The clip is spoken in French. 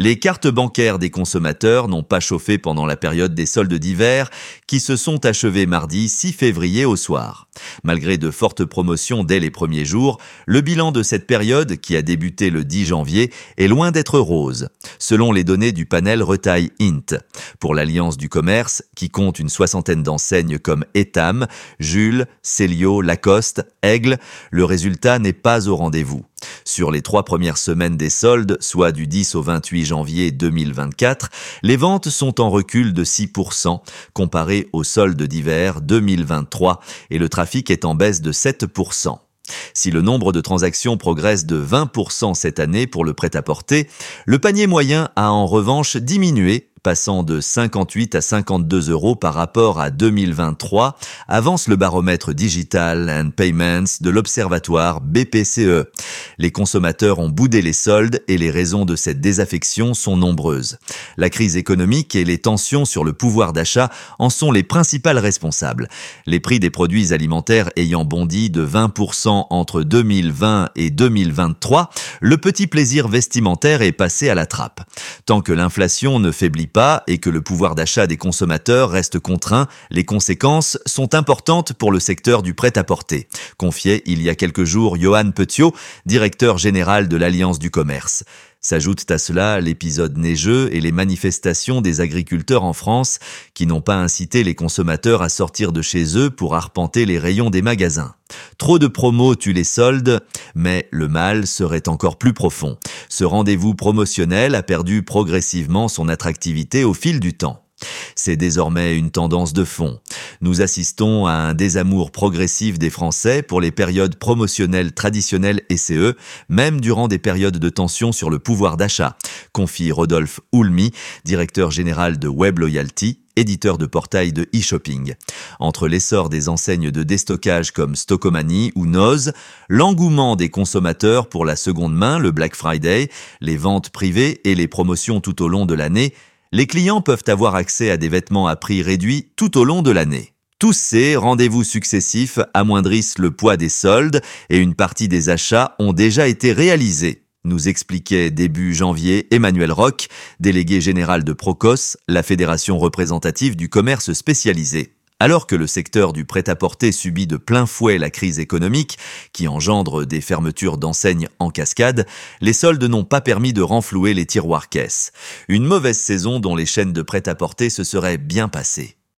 Les cartes bancaires des consommateurs n'ont pas chauffé pendant la période des soldes d'hiver qui se sont achevés mardi 6 février au soir. Malgré de fortes promotions dès les premiers jours, le bilan de cette période, qui a débuté le 10 janvier, est loin d'être rose, selon les données du panel Retail Int. Pour l'Alliance du commerce, qui compte une soixantaine d'enseignes comme Etam, Jules, Célio, Lacoste, Aigle, le résultat n'est pas au rendez-vous. Sur les 3 premières semaines des soldes, soit du 10 au 28 janvier 2024, les ventes sont en recul de 6% comparé aux soldes d'hiver 2023 et le trafic est en baisse de 7%. Si le nombre de transactions progresse de 20% cette année pour le prêt-à-porter, le panier moyen a en revanche diminué, passant de 58 à 52 euros par rapport à 2023, avance le baromètre Digital and Payments de l'Observatoire BPCE. Les consommateurs ont boudé les soldes et les raisons de cette désaffection sont nombreuses. La crise économique et les tensions sur le pouvoir d'achat en sont les principales responsables. Les prix des produits alimentaires ayant bondi de 20% entre 2020 et 2023, le petit plaisir vestimentaire est passé à la trappe. Tant que l'inflation ne faiblit pas et que le pouvoir d'achat des consommateurs reste contraint, les conséquences sont importantes pour le secteur du prêt-à-porter, confiait il y a quelques jours Johan Petiot, directeur général de l'Alliance du commerce. S'ajoutent à cela l'épisode neigeux et les manifestations des agriculteurs en France qui n'ont pas incité les consommateurs à sortir de chez eux pour arpenter les rayons des magasins. Trop de promos tuent les soldes, mais le mal serait encore plus profond. Ce rendez-vous promotionnel a perdu progressivement son attractivité au fil du temps. C'est désormais une tendance de fond. Nous assistons à un désamour progressif des Français pour les périodes promotionnelles traditionnelles SCE, même durant des périodes de tension sur le pouvoir d'achat, confie Rodolphe Houlmy, directeur général de Web Loyalty, éditeur de portail de e-shopping. Entre l'essor des enseignes de déstockage comme Stockomanie ou Noz, l'engouement des consommateurs pour la seconde main, le Black Friday, les ventes privées et les promotions tout au long de l'année, les clients peuvent avoir accès à des vêtements à prix réduit tout au long de l'année. Tous ces rendez-vous successifs amoindrissent le poids des soldes et une partie des achats ont déjà été réalisés, nous expliquait début janvier Emmanuel Roch, délégué général de Procos, la fédération représentative du commerce spécialisé. Alors que le secteur du prêt-à-porter subit de plein fouet la crise économique, qui engendre des fermetures d'enseignes en cascade, les soldes n'ont pas permis de renflouer les tiroirs caisses. Une mauvaise saison dont les chaînes de prêt-à-porter se seraient bien passées.